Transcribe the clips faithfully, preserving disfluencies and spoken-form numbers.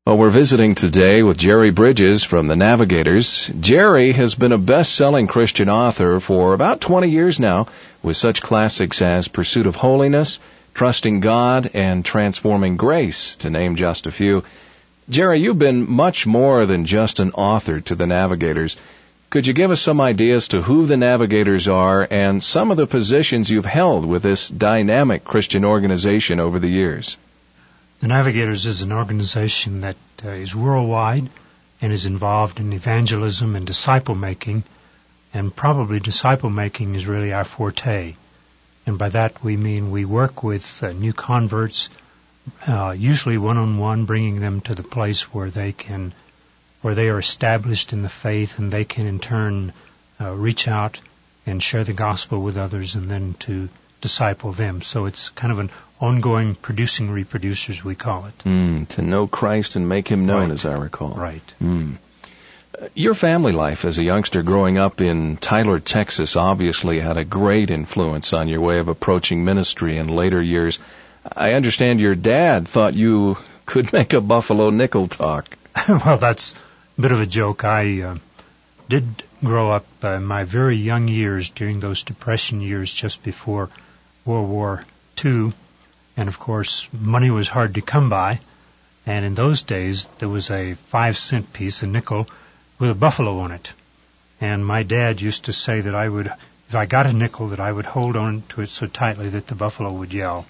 Well, we're visiting today with Jerry Bridges from the Navigators. Jerry has been a best-selling Christian author for about twenty years now, with such classics as Pursuit of Holiness, Trusting God, and Transforming Grace, to name just a few. Jerry, you've been much more than just an author to the Navigators. Could you give us some ideas to who the Navigators are and some of the positions you've held with this dynamic Christian organization over the years? The Navigators is an organization that uh, is worldwide and is involved in evangelism and disciple-making, and probably disciple-making is really our forte. And by that we mean we work with uh, new converts, uh, usually one-on-one, bringing them to the place where they can, where they are established in the faith, and they can in turn uh, reach out and share the gospel with others and then to disciple them. So it's kind of an ongoing producing reproducers, we call it. Mm, to know Christ and make Him known, Right. as I recall. Right. Mm. Uh, Your family life as a youngster growing up in Tyler, Texas, obviously had a great influence on your way of approaching ministry in later years. I understand your dad thought you could make a Buffalo nickel talk. Well, that's a bit of a joke. I uh, did grow up uh, in my very young years during those Depression years just before World War Two. And, of course, money was hard to come by. And in those days, there was a five-cent piece, a nickel, with a buffalo on it. And my dad used to say that I would, if I got a nickel, that I would hold on to it so tightly that the buffalo would yell.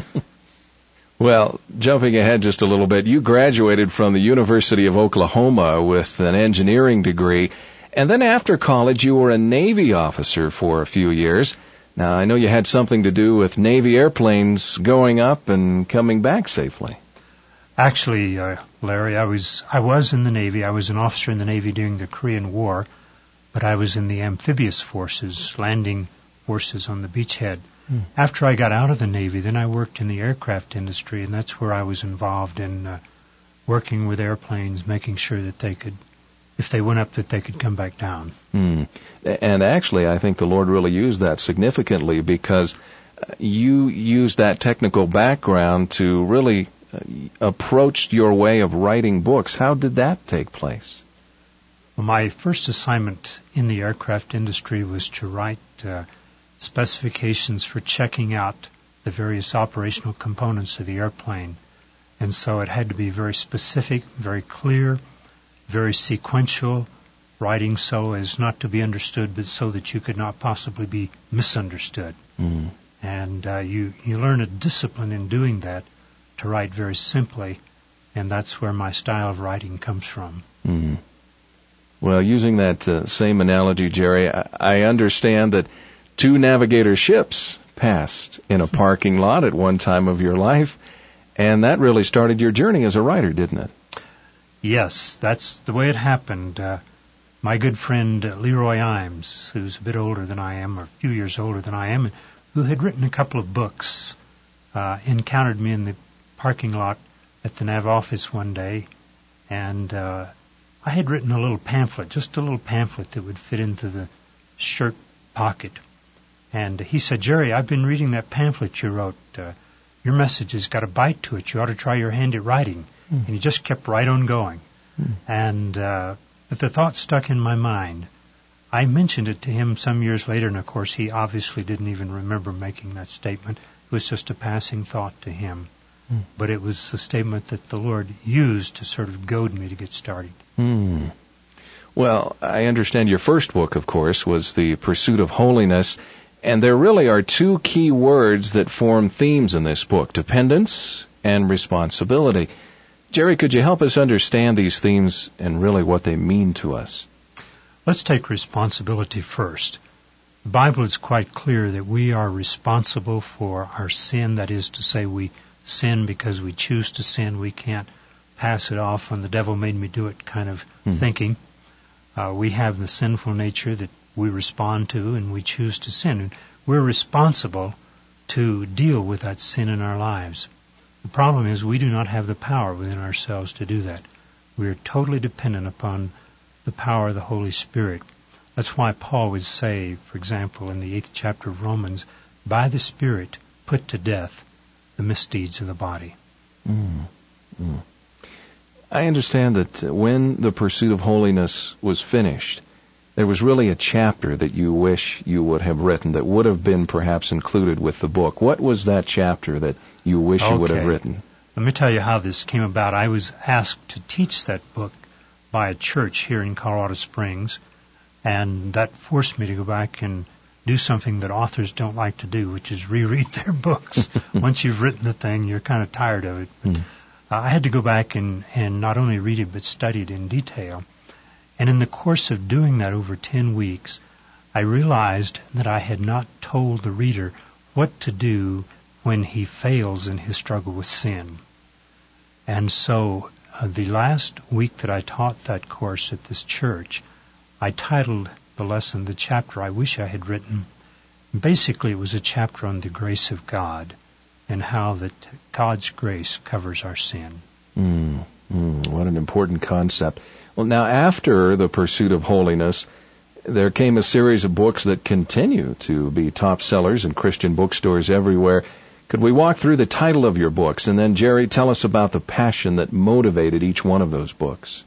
Well, jumping ahead just a little bit, you graduated from the University of Oklahoma with an engineering degree. And then after college, you were a Navy officer for a few years. Now, I know you had something to do with Navy airplanes going up and coming back safely. Actually, uh, Larry, I was I was in the Navy. I was an officer in the Navy during the Korean War, but I was in the amphibious forces, landing forces on the beachhead. Hmm. After I got out of the Navy, then I worked in the aircraft industry, and that's where I was involved in uh, working with airplanes, making sure that they could, if they went up, that they could come back down. Hmm. And actually, I think the Lord really used that significantly because you used that technical background to really approach your way of writing books. How did that take place? Well, my first assignment in the aircraft industry was to write uh, specifications for checking out the various operational components of the airplane. And so it had to be very specific, very clear, very sequential, writing so as not to be understood, but so that you could not possibly be misunderstood. Mm. And uh, you, you learn a discipline in doing that, to write very simply, and that's where my style of writing comes from. Mm. Well, using that uh, same analogy, Jerry, I, I understand that two Navigator ships passed in a parking lot at one time of your life, and that really started your journey as a writer, didn't it? Yes, that's the way it happened. Uh, my good friend uh, Leroy Imes, who's a bit older than I am, or a few years older than I am, who had written a couple of books, uh, encountered me in the parking lot at the Nav office one day, and uh, I had written a little pamphlet, just a little pamphlet that would fit into the shirt pocket. And he said, "Jerry, I've been reading that pamphlet you wrote. Uh, your message has got a bite to it. You ought to try your hand at writing." Mm. And he just kept right on going. Mm. And uh, but the thought stuck in my mind. I mentioned it to him some years later, and of course he obviously didn't even remember making that statement. It was just a passing thought to him. Mm. But it was a statement that the Lord used to sort of goad me to get started. Mm. Well, I understand your first book, of course, was The Pursuit of Holiness, and there really are two key words that form themes in this book, dependence and responsibility. Jerry, could you help us understand these themes and really what they mean to us? Let's take responsibility first. The Bible is quite clear that we are responsible for our sin. That is to say, we sin because we choose to sin. We can't pass it off on the devil made me do it kind of hmm. thinking. Uh, we have the sinful nature that we respond to, and we choose to sin. And we're responsible to deal with that sin in our lives. The problem is we do not have the power within ourselves to do that. We are totally dependent upon the power of the Holy Spirit. That's why Paul would say, for example, in the eighth chapter of Romans, by the Spirit put to death the misdeeds of the body. Mm. Mm. I understand that when The Pursuit of Holiness was finished, there was really a chapter that you wish you would have written that would have been perhaps included with the book. What was that chapter that you wish okay. you would have written? Let me tell you how this came about. I was asked to teach that book by a church here in Colorado Springs, and that forced me to go back and do something that authors don't like to do, which is reread their books. Once you've written the thing, you're kind of tired of it. But, mm. uh, I had to go back and, and not only read it, but study it in detail. And in the course of doing that over ten weeks, I realized that I had not told the reader what to do when he fails in his struggle with sin. And so uh, the last week that I taught that course at this church, I titled the lesson, the chapter I wish I had written. Basically, it was a chapter on the grace of God and how that God's grace covers our sin. Mm, mm, what an important concept. Well, now, after The Pursuit of Holiness, there came a series of books that continue to be top sellers in Christian bookstores everywhere. Could we walk through the title of your books? And then, Jerry, tell us about the passion that motivated each one of those books.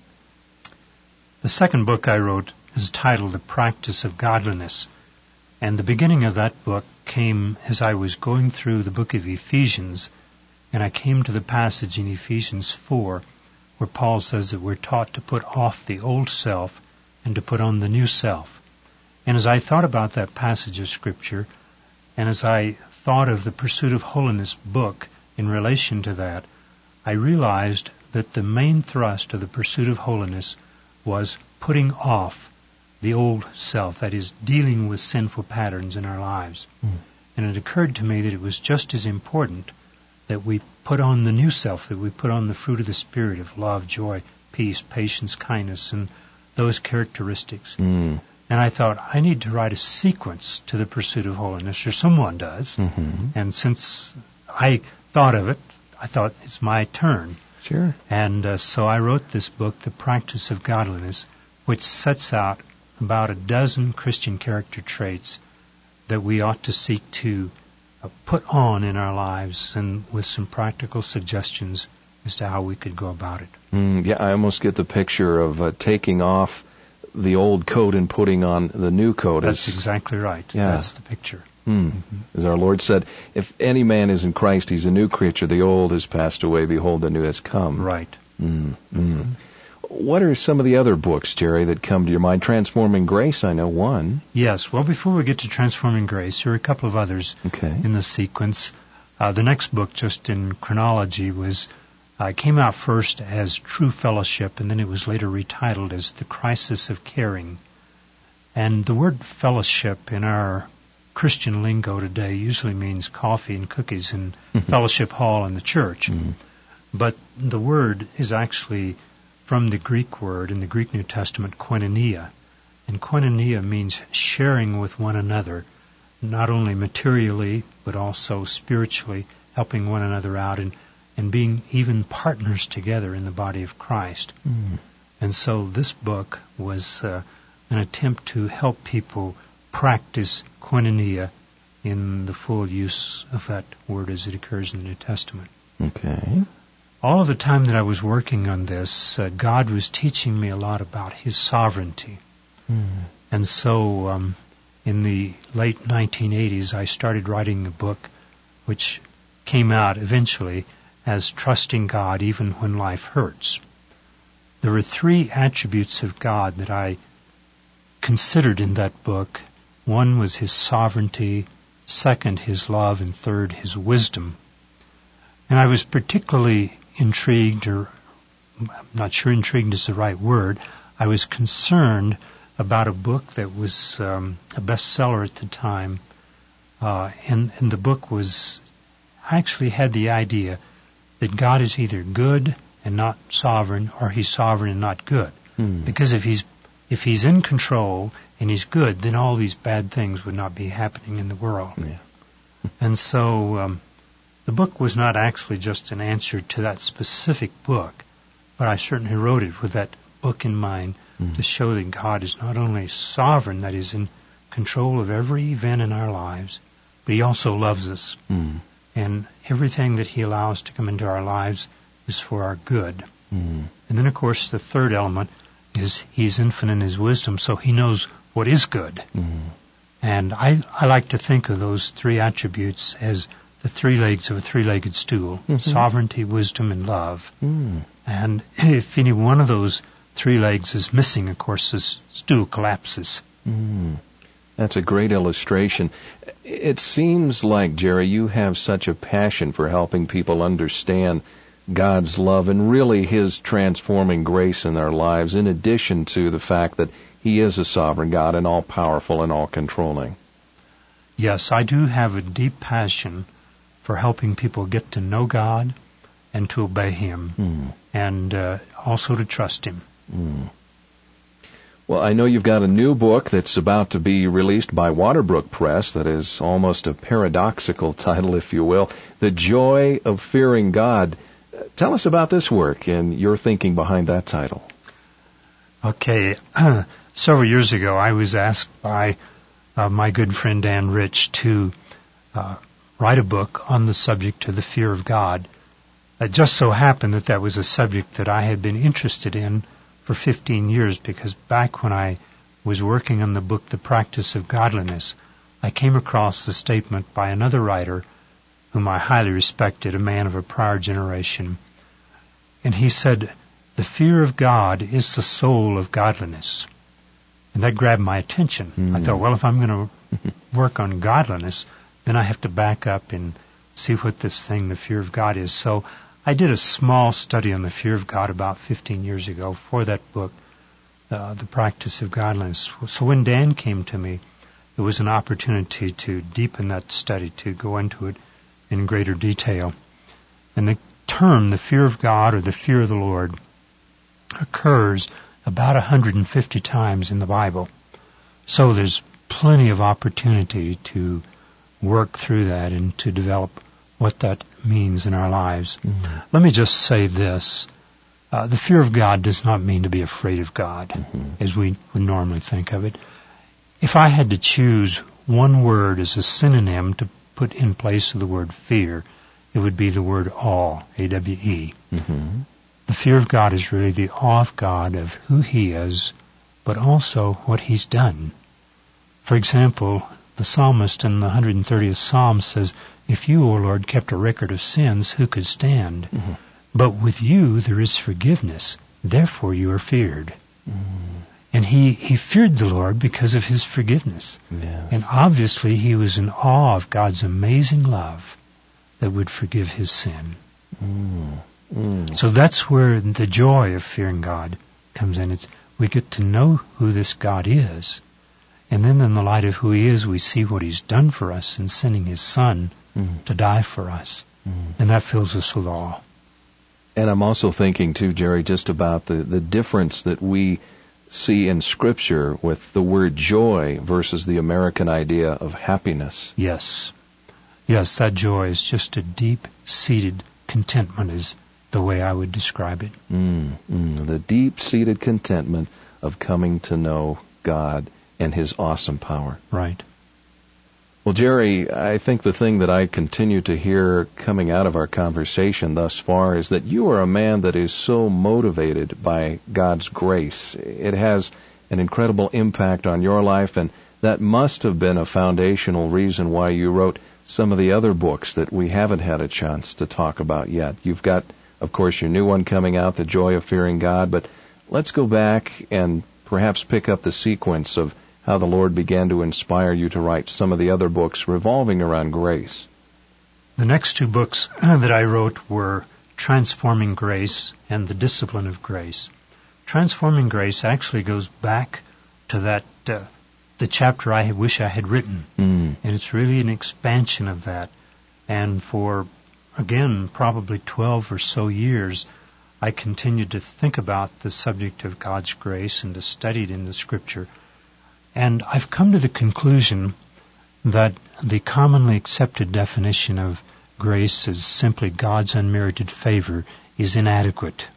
The second book I wrote is titled The Practice of Godliness. And the beginning of that book came as I was going through the book of Ephesians, and I came to the passage in Ephesians four where Paul says that we're taught to put off the old self and to put on the new self. And as I thought about that passage of Scripture, and as I thought of the Pursuit of Holiness book in relation to that, I realized that the main thrust of the Pursuit of Holiness was putting off the old self, that is, dealing with sinful patterns in our lives. Mm. And it occurred to me that it was just as important that we put on the new self, that we put on the fruit of the Spirit of love, joy, peace, patience, kindness, and those characteristics. Mm. And I thought, I need to write a sequence to the Pursuit of Holiness, or someone does. Mm-hmm. And since I thought of it, I thought it's my turn. Sure. And uh, so I wrote this book, The Practice of Godliness, which sets out about a dozen Christian character traits that we ought to seek to uh, put on in our lives, and with some practical suggestions as to how we could go about it. Mm, yeah, I almost get the picture of uh, taking off the old coat and putting on the new coat. That's exactly right. Yeah. That's the picture. Mm. Mm-hmm. As our Lord said, if any man is in Christ, he's a new creature. The old has passed away. Behold, the new has come. Right. Mm. Mm. What are some of the other books, Jerry, that come to your mind? Transforming Grace, I know one. Yes. Well, before we get to Transforming Grace, there are a couple of others okay. in the sequence. Uh, the next book, just in chronology, was uh, came out first as True Fellowship, and then it was later retitled as The Crisis of Caring. And the word fellowship in our Christian lingo today usually means coffee and cookies in mm-hmm. fellowship hall in the church. Mm-hmm. But the word is actually from the Greek word in the Greek New Testament, koinonia. And koinonia means sharing with one another, not only materially, but also spiritually, helping one another out and, and being even partners together in the body of Christ. Mm. And so this book was uh, an attempt to help people practice koinonia in the full use of that word as it occurs in the New Testament. Okay. All of the time that I was working on this, uh, God was teaching me a lot about His sovereignty. Mm. And so um, in the late nineteen eighties, I started writing a book which came out eventually as Trusting God Even When Life Hurts. There were three attributes of God that I considered in that book. One was His sovereignty, second, His love, and third, His wisdom. And I was particularly intrigued, or I'm not sure intrigued is the right word, I was concerned about a book that was um, a bestseller at the time, uh, and, and the book was, I actually had the idea that God is either good and not sovereign, or He's sovereign and not good. Hmm. Because if He's if He's in control and He's good, then all these bad things would not be happening in the world. Yeah. And so um, the book was not actually just an answer to that specific book, but I certainly wrote it with that book in mind mm. to show that God is not only sovereign, that He's in control of every event in our lives, but He also loves us. Mm. And everything that He allows to come into our lives is for our good. Mm. And then, of course, the third element is he's infinite in his wisdom, so he knows what is good. Mm. And I, I like to think of those three attributes as the three legs of a three-legged stool, mm-hmm. sovereignty, wisdom, and love. Mm. And if any one of those three legs is missing, of course, this stool collapses. Mm. That's a great illustration. It seems like, Jerry, you have such a passion for helping people understand God's love and really His transforming grace in their lives, in addition to the fact that He is a sovereign God and all-powerful and all-controlling. Yes, I do have a deep passion for helping people get to know God and to obey Him, mm. and uh, also to trust Him. Mm. Well, I know you've got a new book that's about to be released by Waterbrook Press that is almost a paradoxical title, if you will, The Joy of Fearing God. Tell us about this work and your thinking behind that title. Okay. Uh, several years ago, I was asked by uh, my good friend Dan Rich to uh, write a book on the subject of the fear of God. It just so happened that that was a subject that I had been interested in for fifteen years, because back when I was working on the book, The Practice of Godliness, I came across the statement by another writer whom I highly respected, a man of a prior generation. And he said, the fear of God is the soul of godliness. And that grabbed my attention. Mm. I thought, well, if I'm going to work on godliness, then I have to back up and see what this thing, the fear of God, is. So I did a small study on the fear of God about fifteen years ago for that book, uh, The Practice of Godliness. So when Dan came to me, it was an opportunity to deepen that study, to go into it in greater detail. And the term, the fear of God or the fear of the Lord, occurs about one hundred fifty times in the Bible. So there's plenty of opportunity to work through that and to develop what that means in our lives. Mm-hmm. Let me just say this. Uh, the fear of God does not mean to be afraid of God, mm-hmm. as we would normally think of it. If I had to choose one word as a synonym to put in place of the word fear, it would be the word awe, A W E. Mm-hmm. The fear of God is really the awe of God, of who He is, but also what He's done. For example, the psalmist in the one hundred thirtieth Psalm says, if you, O Lord, kept a record of sins, who could stand? Mm-hmm. But with you there is forgiveness, therefore you are feared. Mm-hmm. And he, he feared the Lord because of His forgiveness. Yes. And obviously he was in awe of God's amazing love that would forgive his sin. Mm. Mm. So that's where the joy of fearing God comes in. It's we get to know who this God is. And then in the light of who He is, we see what He's done for us in sending His Son mm. to die for us. Mm. And that fills us with awe. And I'm also thinking, too, Jerry, just about the, the difference that we see in Scripture with the word joy versus the American idea of happiness. Yes. Yes, that joy is just a deep-seated contentment is the way I would describe it. Mm, mm, the deep-seated contentment of coming to know God and His awesome power. Right. Well, Jerry, I think the thing that I continue to hear coming out of our conversation thus far is that you are a man that is so motivated by God's grace. It has an incredible impact on your life, and that must have been a foundational reason why you wrote some of the other books that we haven't had a chance to talk about yet. You've got, of course, your new one coming out, The Joy of Fearing God, but let's go back and perhaps pick up the sequence of how the Lord began to inspire you to write some of the other books revolving around grace. The next two books that I wrote were Transforming Grace and The Discipline of Grace. Transforming Grace actually goes back to that uh, the chapter I wish I had written, mm. and it's really an expansion of that. And for, again, probably twelve or so years, I continued to think about the subject of God's grace and to study it in the Scripture. And I've come to the conclusion that the commonly accepted definition of grace as simply God's unmerited favor is inadequate,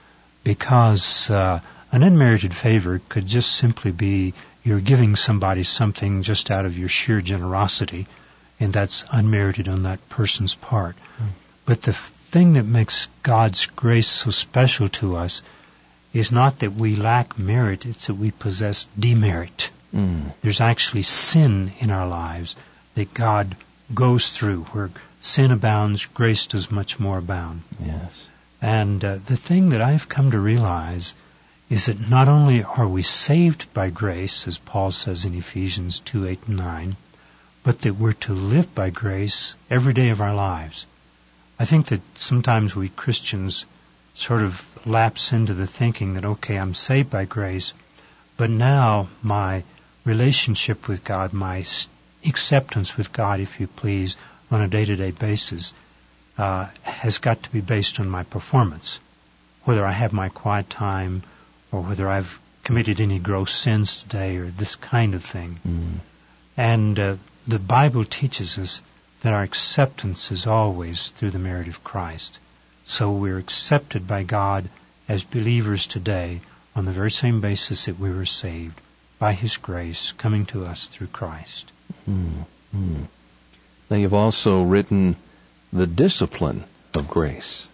because uh, an unmerited favor could just simply be you're giving somebody something just out of your sheer generosity, and that's unmerited on that person's part. Mm. But the thing that makes God's grace so special to us is not that we lack merit, it's that we possess demerit. Mm. There's actually sin in our lives that God goes through. Where sin abounds, grace does much more abound. Yes. And uh, the thing that I've come to realize is that not only are we saved by grace, as Paul says in Ephesians two, eight, and nine, but that we're to live by grace every day of our lives. I think that sometimes we Christians sort of lapse into the thinking that, okay, I'm saved by grace, but now my relationship with God, my acceptance with God, if you please, on a day-to-day basis, uh, has got to be based on my performance. Whether I have my quiet time, or whether I've committed any gross sins today, or this kind of thing. Mm. And uh, the Bible teaches us that our acceptance is always through the merit of Christ. So we're accepted by God as believers today on the very same basis that we were saved, by His grace coming to us through Christ. Mm. Mm. Now you've also written The Discipline of Grace.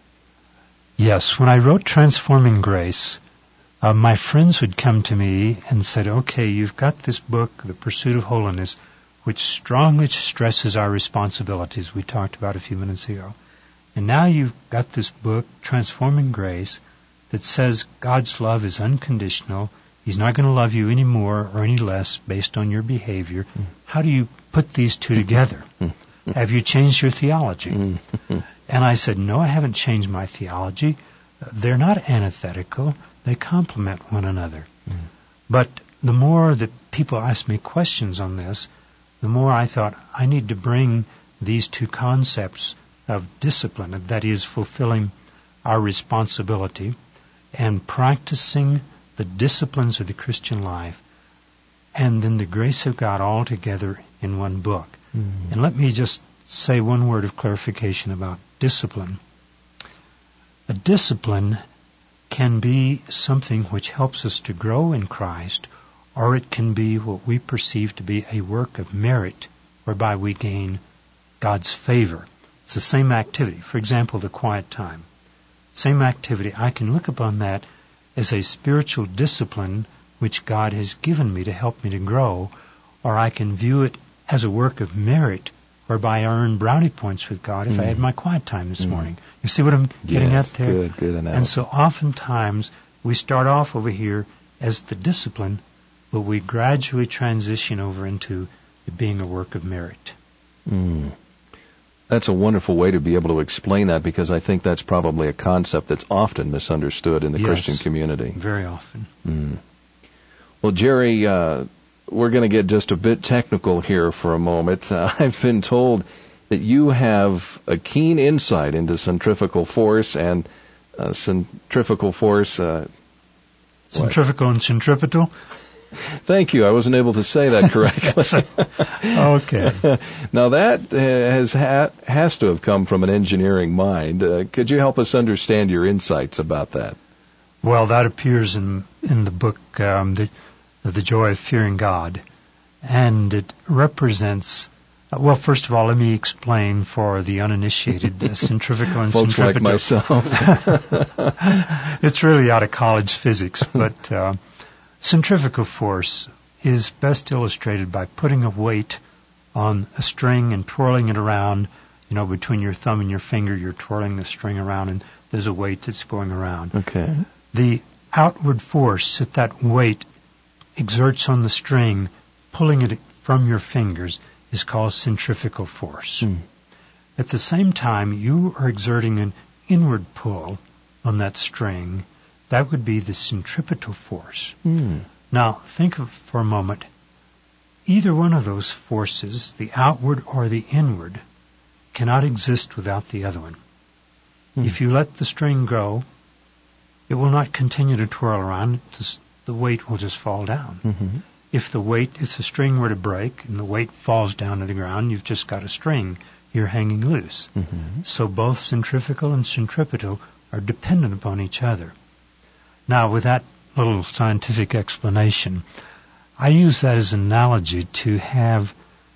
Yes, when I wrote Transforming Grace, uh, my friends would come to me and said, okay, you've got this book, The Pursuit of Holiness, which strongly stresses our responsibilities we talked about a few minutes ago. And now you've got this book, Transforming Grace, that says God's love is unconditional. He's not going to love you any more or any less based on your behavior. Mm. How do you put these two together? Have you changed your theology? And I said, no, I haven't changed my theology. They're not antithetical. They complement one another. Mm. But the more that people ask me questions on this, the more I thought I need to bring these two concepts of discipline, that is, fulfilling our responsibility and practicing the disciplines of the Christian life, and then the grace of God all together in one book. Mm-hmm. And let me just say one word of clarification about discipline. A discipline can be something which helps us to grow in Christ, or it can be what we perceive to be a work of merit, whereby we gain God's favor. It's the same activity. For example, the quiet time. Same activity. I can look upon that as a spiritual discipline which God has given me to help me to grow, or I can view it as a work of merit whereby I earn brownie points with God if mm. I had my quiet time this mm. morning. You see what I'm getting yes, at there? Good, good analogy. And so oftentimes we start off over here as the discipline, but we gradually transition over into it being a work of merit. Mm. That's a wonderful way to be able to explain that, because I think that's probably a concept that's often misunderstood in the yes, Christian community. Very often. Mm. Well, Jerry, uh, we're going to get just a bit technical here for a moment. Uh, I've been told that you have a keen insight into centrifugal force and uh, centrifugal force. Uh, Centrifugal and centripetal? Thank you. I wasn't able to say that correctly. Okay. Now that uh, has ha- has to have come from an engineering mind. Uh, could you help us understand your insights about that? Well, that appears in in the book, um, the the Joy of Fearing God, and it represents. Uh, well, first of all, let me explain for the uninitiated uh, centrifugal and folks centripetal. Like myself. It's really out of college physics, but. Uh, Centrifugal force is best illustrated by putting a weight on a string and twirling it around. You know, between your thumb and your finger, you're twirling the string around, and there's a weight that's going around. Okay. The outward force that that weight exerts on the string, pulling it from your fingers, is called centrifugal force. Mm. At the same time, you are exerting an inward pull on that string. That would be the centripetal force. Mm. Now, think of for a moment. Either one of those forces, the outward or the inward, cannot exist without the other one. Mm. If you let the string go, it will not continue to twirl around. The weight will just fall down. Mm-hmm. If the weight, if the string were to break and the weight falls down to the ground, you've just got a string. You're hanging loose. Mm-hmm. So both centrifugal and centripetal are dependent upon each other. Now, with that little scientific explanation, I use that as an analogy to have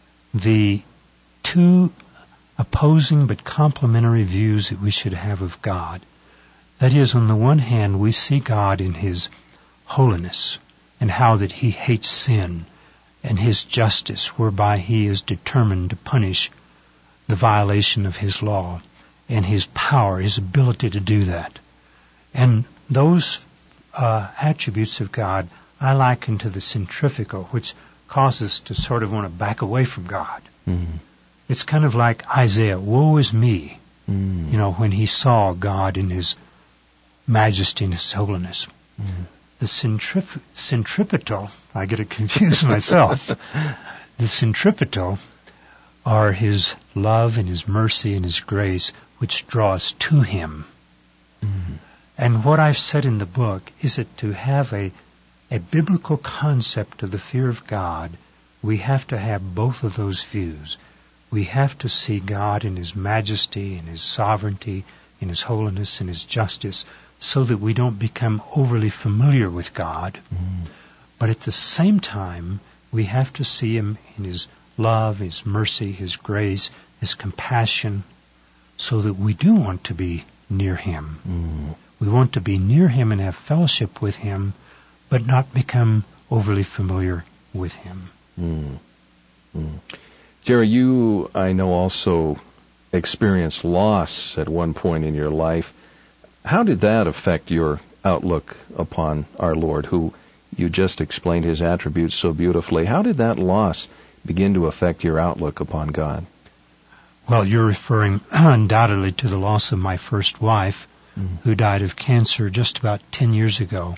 the two opposing but complementary views that we should have of God. That is, on the one hand, we see God in His holiness and how that He hates sin, and His justice, whereby He is determined to punish the violation of His law, and His power, His ability to do that. And those uh, attributes of God I liken to the centrifugal, which causes us to sort of want to back away from God. Mm. It's kind of like Isaiah, woe is me, mm. you know, when he saw God in His majesty and His holiness. Mm. The centrif- centripetal, I get it confused myself, the centripetal are His love and His mercy and His grace, which draw us to Him. Mm. And what I've said in the book is that to have a, a biblical concept of the fear of God, we have to have both of those views. We have to see God in His majesty, in His sovereignty, in His holiness, in His justice, so that we don't become overly familiar with God. Mm. But at the same time, we have to see Him in His love, His mercy, His grace, His compassion, so that we do want to be near Him. Mm. We want to be near Him and have fellowship with Him, but not become overly familiar with Him. Mm. Mm. Jerry, you, I know, also experienced loss at one point in your life. How did that affect your outlook upon our Lord, who you just explained His attributes so beautifully? How did that loss begin to affect your outlook upon God? Well, you're referring undoubtedly to the loss of my first wife, mm. who died of cancer just about ten years ago.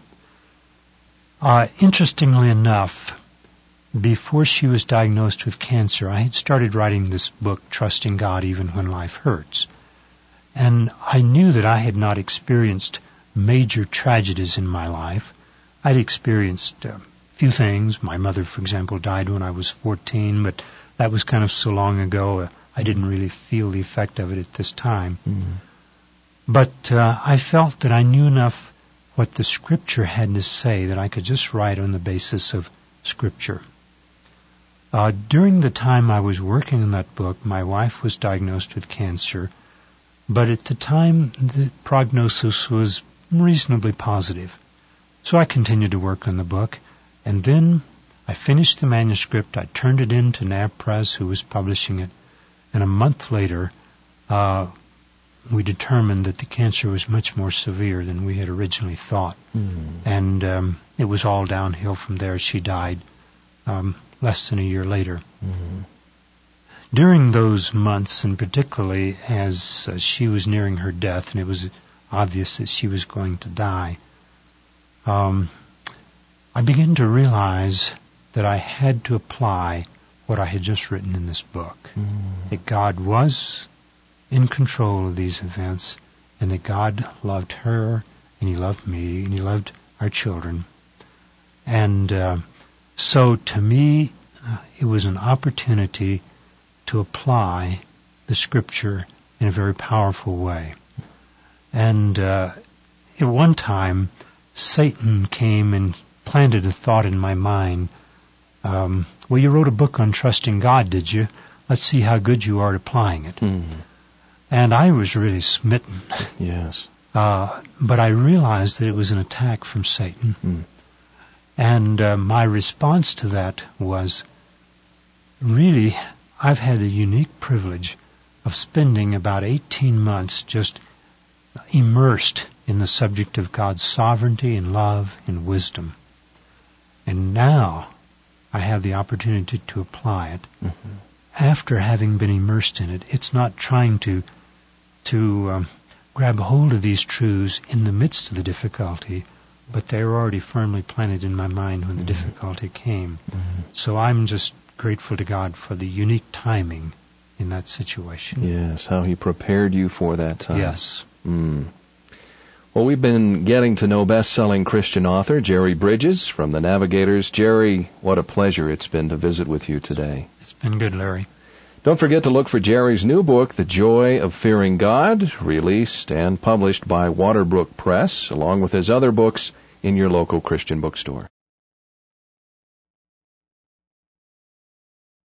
Uh, interestingly enough, before she was diagnosed with cancer, I had started writing this book, Trusting God Even When Life Hurts. And I knew that I had not experienced major tragedies in my life. I'd experienced a few things. My mother, for example, died when I was fourteen, but that was kind of so long ago, I didn't really feel the effect of it at this time. Mm. But uh, I felt that I knew enough what the Scripture had to say that I could just write on the basis of Scripture. Uh, during the time I was working on that book, my wife was diagnosed with cancer, but at the time the prognosis was reasonably positive. So I continued to work on the book, and then I finished the manuscript. I turned it in to N A B Press, who was publishing it, and a month later, uh, we determined that the cancer was much more severe than we had originally thought. Mm. And um, it was all downhill from there. She died um, less than a year later. Mm. During those months, and particularly as uh, she was nearing her death, and it was obvious that she was going to die, um, I began to realize that I had to apply what I had just written in this book. Mm. That God was in control of these events, and that God loved her, and He loved me, and He loved our children. And uh, so to me, uh, it was an opportunity to apply the Scripture in a very powerful way. And uh, at one time, Satan came and planted a thought in my mind. Um, well, you wrote a book on trusting God, did you? Let's see how good you are at applying it. Mm. And I was really smitten. Yes. Uh, but I realized that it was an attack from Satan. Mm. And uh, my response to that was, really, I've had the unique privilege of spending about eighteen months just immersed in the subject of God's sovereignty and love and wisdom. And now I have the opportunity to apply it. Mm-hmm. After having been immersed in it, it's not trying to to um, grab hold of these truths in the midst of the difficulty, but they were already firmly planted in my mind when the mm-hmm. difficulty came. Mm-hmm. So I'm just grateful to God for the unique timing in that situation. Yes, how He prepared you for that time. Yes. Mm. Well, we've been getting to know best-selling Christian author Jerry Bridges from the Navigators. Jerry, what a pleasure it's been to visit with you today. It's been good, Larry. Don't forget to look for Jerry's new book, The Joy of Fearing God, released and published by Waterbrook Press, along with his other books in your local Christian bookstore.